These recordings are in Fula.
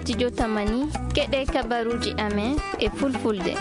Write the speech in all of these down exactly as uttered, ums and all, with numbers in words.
studio Tamani keɗe kabaruji amen e fulfulde.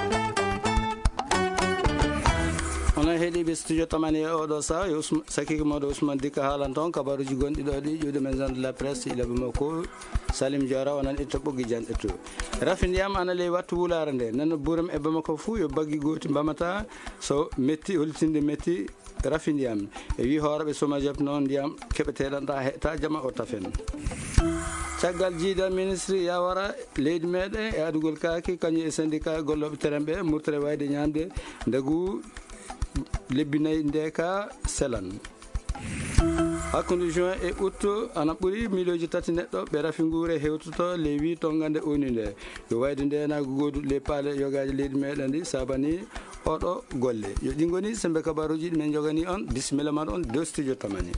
Ona heeɗiɓe studio Tamani e oɗo saha yo sakiki moɗo Ousmane Dika haalan toon kabaruji gonɗi ɗo ɗi ƴiwde men de la presse ilaɓe makko Salim Diora onan itta ɓoggi janɗe to rafi ndiyam ana ley wattu wulare nde nana ɓuuram e bamako fuu yo baggi gooti mbamata so metti holtinde metti rafi ndiyam e wi horeɓe somajep noon ndiyam keɓeteɗan ta heta jama o tafen caggal jiida ministre yawara leydi meɗen e adugol kaaki kañum e syndicat golloɓe terrain ɓe murtere wayde ñamde ndegu lebbi nayyi ndeka selan hakkude juin e août ana ɓuuri miloji tati neɗɗo ɓe rafi guure hewtoto les huit tongande oni nde yo wayde ndenago goduɗo les paale yogaji leydi meɗen ndi sabani oɗo golle yo ɗi goni sembe kabaruji ɗimen jogani on bisimilla man on deux studio Tamani.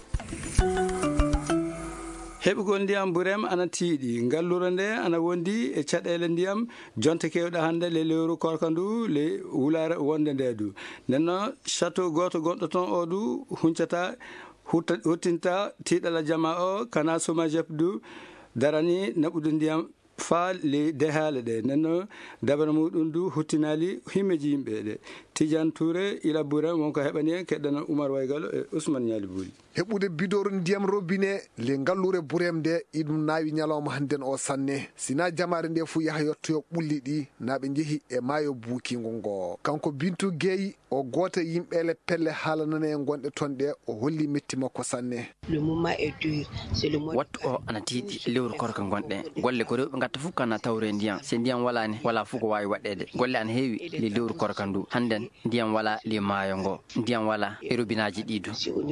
heɓugol ndiyam ɓuurem ana tiiɗi ngallure nde ana wondi e caɗele ndiyam jonte kewɗe hannde le lewru korkandu le wulare wonde nde du nenno château goto gonɗo toon o du huncata huttinta tiiɗala jama o kana somajep du darani naɓude ndiyam fa le dehale ɗe nenno dabara muɗum du huttinali himmeji yimɓe ɗe Tidiane Touré ila ɓuurem wonko heɓani en keɗɗana Oumar Waygalo e Ousmane Ñali Bouli heɓude bidoru ndiyam robinet le ngallure ɓuurem nde iɗum naawi ñalawma hannden o sanne sina jamare nde fuu yaha yettoyo ɓulli ɗi naɓe jeehi e maayo buukingo ngo kanko Bintou Gueye o goto yimɓele pelle haalanane en gonɗe toon ɗe o holli metti makko sanne wattu o ana tiiɗi lewru korka gonɗe golle ko rewɓe gatta fof kana tawre ndiyam se ndiyam walani wala fof ko wawi waɗede golle ana heewi le lewru korka ndu hannden ndiyam wala le maayo ngo ndiyam wala e robinaji ɗidu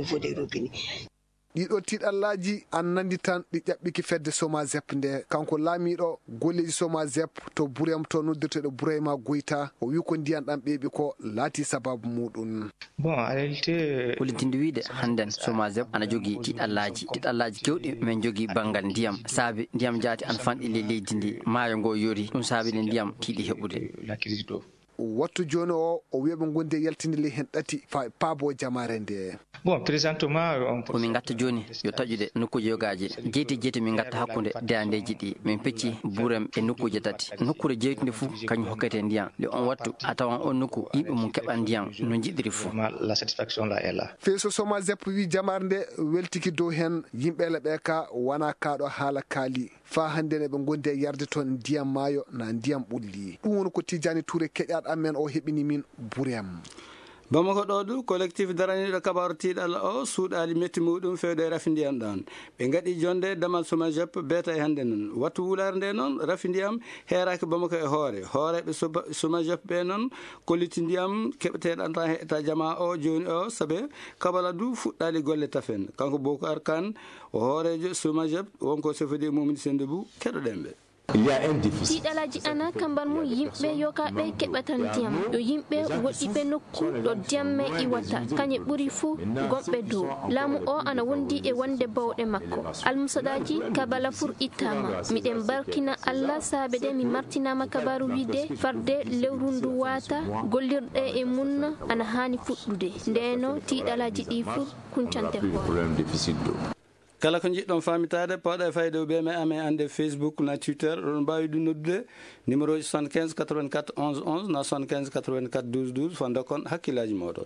ɗiɗo tiɗallaji an nandi tan ɗi ƴaɓɓiki fedde Somazep nde kanko laamiɗo golleji Somazep to ɓuurem to noddirteɗo Bourayma Goyta o wi ko ndiyan ɗam ɓeeɓi ko laati sababu muɗum bon en réalité holitinde wiide hannden Somazep ana jogui tiɗallaji tiɗallaji kewɗi min jogui banggal ndiyam saabi ndiyam jaati ana fanɗi le leydi ndi maayo ngo yori ɗum saabi ne ndiyam tiiɗi heɓude wattu joni o o wiyaɓe gonde yaltinde le hen ɗati fa paabo jamare nde bon présentement komin gatta joni yo taƴude nokkuji yogaji jeyti jeyti min gatta hakkude deyandeji ɗi min pecci ɓuurem e nokkuji tati nokkure jeytude fou kañum hokkete ndiyam le on wattu a tawan on nokku yimɓe mum keɓan ndiyam no jiɗiri fou la satisfaction là est là feeso Somazep wi jamare nde weltiki dow hen yimɓele ɓe ka wona kaɗo haala kaali fa hande ne ɓe gondi e yarde toon ndiyam maayo na ndiyam ɓulli ɗum woni ko Tidiane Touré keƴaɗo amen o heɓini min Bourem bamako ɗo du collectif daraniɗo kabaru tiiɗalla o suuɗali metti muɗum fewde rafi ndiyam ɗon ɓe gaɗi jonde damal Somajep beeta e hannde noon wattu wulare nde noon rafi ndiyam heeraki bamako e hoore hooreɓe Somajep ɓe noon kolliti ndiyam keɓeteɗan tan heeta jama o joni o saabe kabala du fuɗɗali golle tafen kanko Boucar Kane o hoorejo Somajep wonko sefodi Momin Sendebou keɗoɗenɓe tiɗalaji ana kamban mum yimɓe yokaɓe keɓatan ndiyam yo yimɓe woɗɗiɓe nokku ɗo ndiyamme iwata kañe ɓuuri fuu gonɓe dow laamu o ana wondi e wonde bawɗe makko almusaɗaji kabala fur ittama miɗen barkina Allah saabe de mi martinama kabaru wiide farde lewru ndu wata gollirɗe e munna ana hani fuɗɗude ndeno tiɗalaji ɗi fur kuncante hoore kala ko jiɗɗon famitade pawɗa e fayde ɓe me amen ande Facebook na Twitter ɗon mbawi ɗum noddude numéro ji soixante-quinze quatre-vingt-quatre onze onze na soixante-quinze quatre-vingt-quatre douze douze fo dokkon hakkillaji moɗon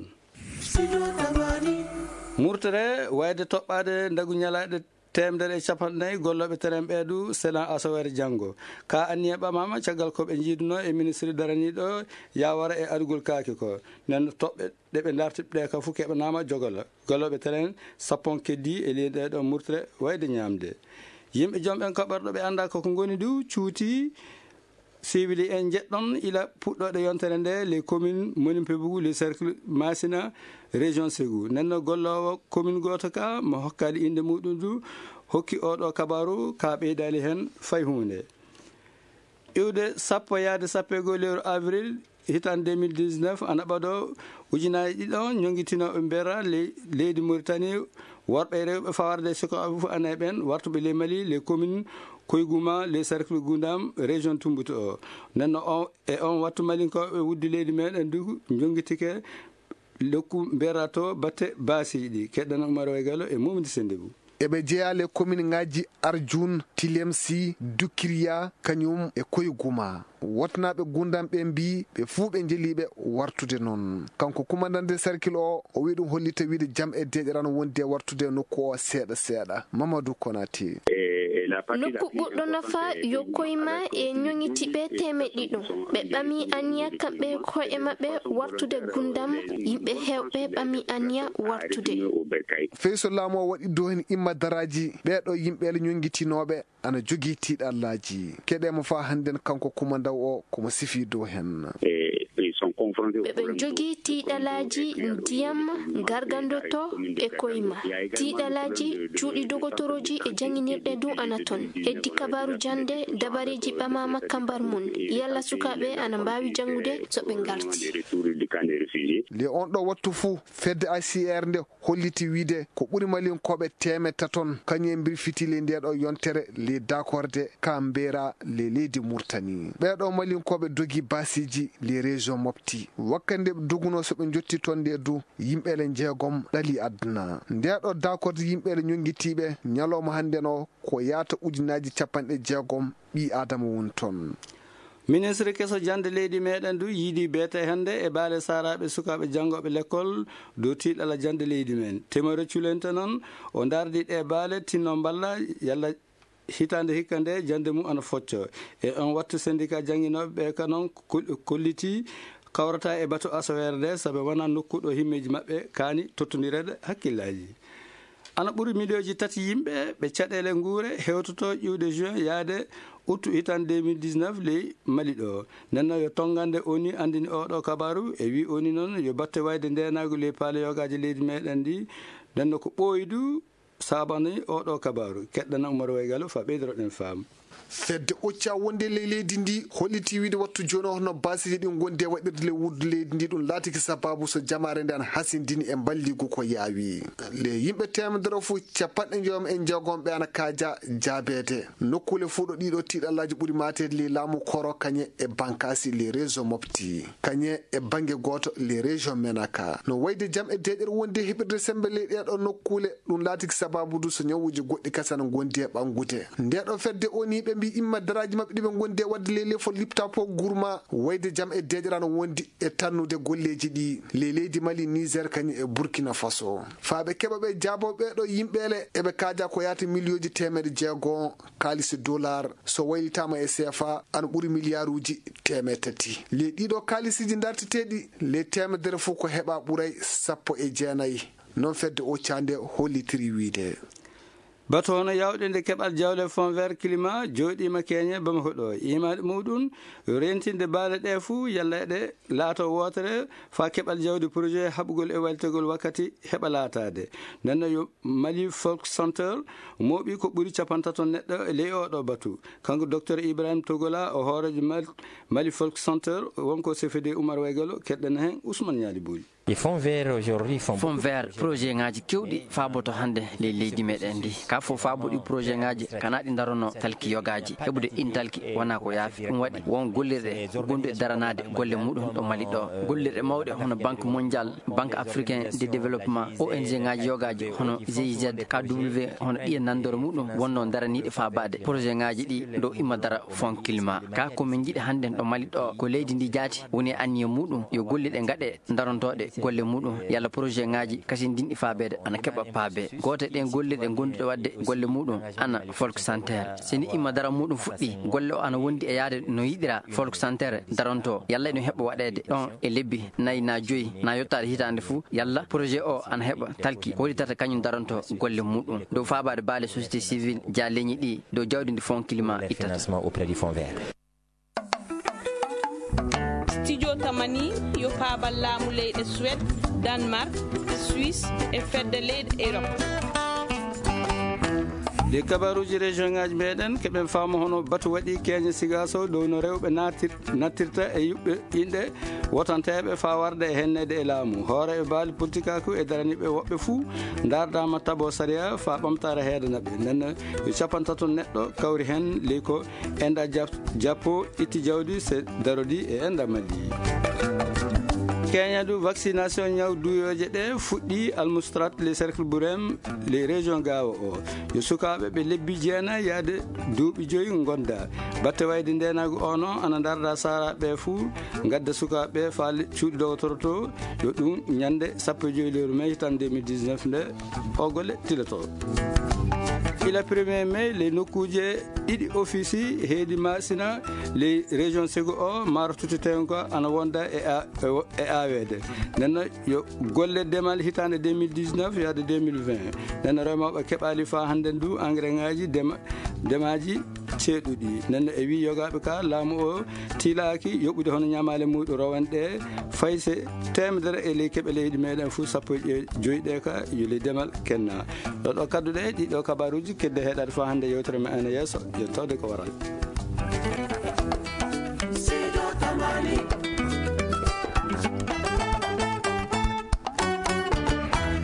murtere wayde toɓɓade ndagu ñalaɗe temedere e capanɗe nayyi golloɓe terrain ɓeeɗu selan asawere janggo ka anniye ɓamama caggal koɓe jiiduno e ministre daraniɗo yawara e adugol kaaki ko nen toɓɓe ɗeɓe dartiɓe ka fo keɓanama jogolo golloɓe terrain sappon keddi e leydi ɗo murtere wayde ñamde yimɓe jomɓen koɓerɗo ɓe anda koko goni du cuuti sivili en jeɗɗon ila puɗɗoɗe yontere nde les communes Monimpebugu les cercles Massina région Ségou nenno gollowo commune goto ka mo hokkali inde muɗum du hokki oɗo kabaru ka ɓeydali hen fay hunde iwde sappo yaade sappo e goho lewru avril hitan deux mille dix-neuf ana ɓaɗo ujunaji ɗiɗon jonguitino ɓe mbera leydi Mauritanie worɓe rewɓe fawarde siko fof ana e ɓen wartuɓe les Mali les communes Koygouma les cercles Goundam région Tumboutu o nenno on e on wattu malinkoɓe wuddi leydi meɗen du jonguitike lokku mberato batte baasiɗi keɗɗana Oumar Waygalo e Momadou Sendebou eɓe jeeyale commune ngaji Arjun, Tilemsi, Dukiriya kañum e Koyguma. Wotnaɓe gundam ɓe mbi ɓe fuu ɓe jeliɓe wartude noon. Kanko commandant cercle o o wi ɗum hollita wiide jam e deƴƴerano wondi e wartude nokku o seeɗa seeɗa. Mamadou Konati. nokku ɓurɗo nafa yo koyma e ñoŋitiɓe temeɗɗiɗo ɓe ɓami aniya kamɓe koye maɓɓe wartude gundam yimɓe hewɓe ɓami aniya wartude. feyso laamu o waɗi dow hen imma daraji ɓeɗo yimɓele ñoŋitinoɓe ana jogii tiiɗallaji keɗemo fa hannden kanko commandant o komo sifi dow hen. ɓeɓe jogii tiiɗalaji ndiyam gargandoto e koyma tiiɗalaji cuuɗi dogotoroji e janginirɗe du ana ton heddi kabaru jande dabareji ɓamama kambar mum yalla sukaɓe ana mbawi jangude so ɓe garti. le on ɗo wattu fuu fedde A C R nde holliti wiide ko ɓuri malinkoɓe temetta ton kañum e mbir fitile ndeɗo yontere le dakorde ka mbera le leydi Mauritanie. ɓeɗo malinkoɓe dogi basiji le région mofti wakkande doguno soɓe jotti toon nde du yimɓele jeegom ɗali aduna ndeɗo dakorde yimɓele ñoŋguitiɓe ñalawma hande no ko yaata ujunaji capanɗe jeegom ɓi adama woni toon. ministre keso jande leydi meɗen du yiidi beete hande e baale saraɓe sukaɓe janggoɓe l'école dow tiiɗala jande leydi men temore culente noon o dardi ɗe baale tinno balla yalla hitande hikka nde jande mum ana focco e on wattu syndicat jangguinoɓe ɓe ka noon kolliti kawrata e bato asowere nde saabu wona nokkuɗo himmeji mabɓe kaani tottodirede hakkillaji. ana ɓuuri million ji tati yimɓe ɓe caɗele guure hewtoto ƴiwde juin yaade août hitande deux mille dix-neuf ley Mali ɗo nenno yo tongande oni andini oɗo kabaru e wi oni noon yo batte wayde ndenago ley paaloyogaji leydi meɗen ndi nenno ko ɓoydu sabani oɗo kabaru keɗɗana Oumar Waygalo fa ɓeydiroɗen faam. fedde occa wonde ley leydi ndi holliti wiide wattu joni hono basiji ɗi gondi e waɗirde le wurdu leydi ndi ɗum laatiki sababu so jamare nde an hasindini e balligu ko yaawi le yimɓe temedere fo capanɗe joom en jeegomɓe ana kaaja jaabede nokkule fuu ɗo ɗiɗo tiiɗallaji ɓuuri matede le laamu koro kañe e bankasi les région mofti kañe e banggue goto les région menaka no wayde jaam e deƴƴere wonde heɓirde sembe ley ɗeɗo nokkule ɗum laatiki sababu du so ñawuji goɗɗi kasana gondi e ɓangude ndeɗo fedde oni ɓe mbi imma daraji mabɓe ɗiɓe gondi e wadde lele fo lipta po gourma wayde jaam e deƴƴerano wondi e tannude golleji ɗi le leydi Mali, Niger kañum e Burkina Faso faaɓe keɓa ɓe jaaboɓe ɗo yimɓele eɓe kaaja ko yaata millioji temedde jeegom kalisi dollar so waylitama e C F A ana ɓuuri milliard uji temedde tati le ɗiɗo kalisiji darteteɗi le temedere fof ko heɓa ɓuuray sappo e jeenayyi non fedde occande hollitiri wiide. bato hono yawɗe nde keɓal jawle fond vert climat jooɗima keñe Bamako ɗo imaɗe muɗum rentinde baale ɗe fuu yalla ɗe laato wotere fa keɓal jawdi projet haɓugol e waltegol wakkati heɓa laatade nenno yo Mali Folk Center mooɓi ko ɓuuri capantaton neɗɗo e ley oɗo batu kanko docteur Ibrahima Togola o hoorejo Mali Folk Center wonko C F D Oumar Waygalo keɗɗen hen Ousmane Niali Bouli. fond vert aujourd'hui fond vert projet ngaji kewɗi faaboto hande ley leydi meɗen ndi ka fof faaboɗi projet ngaji kana ɗi darono talki yogaji heɓude in talki wona ko yaafi ɗum waɗi won gollirɗe gonɗuɗe daranade golle muɗum ɗo Mali ɗo gollirɗe mawɗe hono banque mondial banque africain de développement O N G ngaji yogaji hono G I Z K W hono ɗiye nandore muɗum wonno daraniɗe faabade projet ngaji ɗi dow imma dara fond climat ka komin jiiɗi hande ɗo Mali ɗo ko leydi ndi jaati woni anniye muɗum yo golliɗe gaɗe darontoɗe golle muɗum yalla projet ngaji kasi dinɗi faabede ana keɓa paabe gote ɗen gollirɗe gonduɗe wadde golle muɗum ana folk santere sini imma dara muɗum fuɗɗi golle o ana wondi e yaade no yiɗira folk santere daronto yalla ɗum heɓa waɗede ɗon e lebbi nayyi na joyyi na yettade hitande fou yalla projet o ana heɓa talki hollitata kañum daronto golle muɗum dow faabade baale société civile dia leñi ɗi dow jawdi ndi fond climat ittata auprès du fond vert. studio tamani yo paabal laamu leyɗe Suède, Danemark, Suisse e fedde leyɗe Europe. ɗi kabaruji région ngaji meɗen keɓen faama hono batu waɗi keñe sigaso dow no rewɓe nattirta e yuɓɓe inɗe wotanteɓe fa warde e hennede e laamu hoore e baali politique aku e daraniɓe woɓɓe fuu dardama tabo saria fa ɓamtare heedanaɓe nenno yo capantato neɗɗo kawri hen ley ko enda jappo itti jawdi se darodi e enda Mali. Kenya du vaccination ñaw duyoje ɗe fuɗɗi almustrat les cercles burem les régions gawo o yo sukaɓe ɓe lebbi jeena yaade duuɓi joyi gonda batte wayde ndenago ono ana darda saraɓe fuu gadda sukaɓe faali cuuɗi dogotoro to yo ɗum ñande sappo e joyi lewru mai tan deux mille dix-neuf nde o golle tilato. Il premier mai les nokkuje ɗiɗi office heedi masina les régions sego o maro tuteten ko ana wonda e e awede nenno yo golle demal hitande deux mille dix-neuf yaade deux mille vingt nenno remoɓe keɓali fa hande ndu engrais ngaji dema demaji ceeɗuɗi nenno e wi yogaɓe ka laamu o tilaki yoɓude hono ñamale muɗum rowanɗe fayse temedere e ley keɓe leydi meɗen fo sappo e joyi ɗe ka yo ley demal kenna ɗo ɗo kadduɗe ɗiɗo kabaruji kedde heɗade fa hande yewtere me ene yesso yo tawde ko waral.